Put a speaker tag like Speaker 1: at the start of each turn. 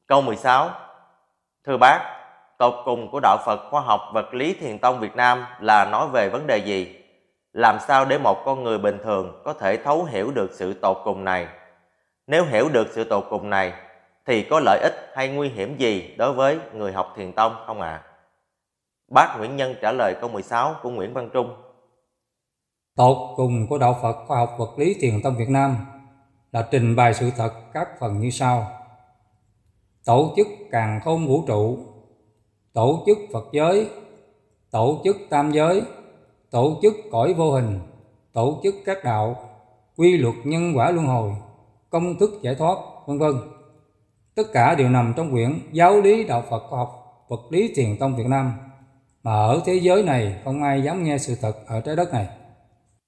Speaker 1: Câu 16. Thưa bác, tột cùng của đạo Phật khoa học vật lý Thiền tông Việt Nam là nói về vấn đề gì? Làm sao để một con người bình thường có thể thấu hiểu được sự tột cùng này? Nếu hiểu được sự tột cùng này thì có lợi ích hay nguy hiểm gì đối với người học Thiền tông không ạ? Bác Nguyễn Nhân trả lời câu 16 của Nguyễn Văn Trung.
Speaker 2: Tột cùng của đạo Phật khoa học vật lý Thiền tông Việt Nam là trình bày sự thật các phần như sau: tổ chức càn khôn vũ trụ, tổ chức Phật giới, tổ chức tam giới, tổ chức cõi vô hình, tổ chức các đạo, quy luật nhân quả luân hồi, công thức giải thoát, vân vân. Tất cả đều nằm trong quyển Giáo lý đạo Phật khoa học vật lý Thiền tông Việt Nam, mà ở thế giới này không ai dám nghe sự thật ở trái đất này.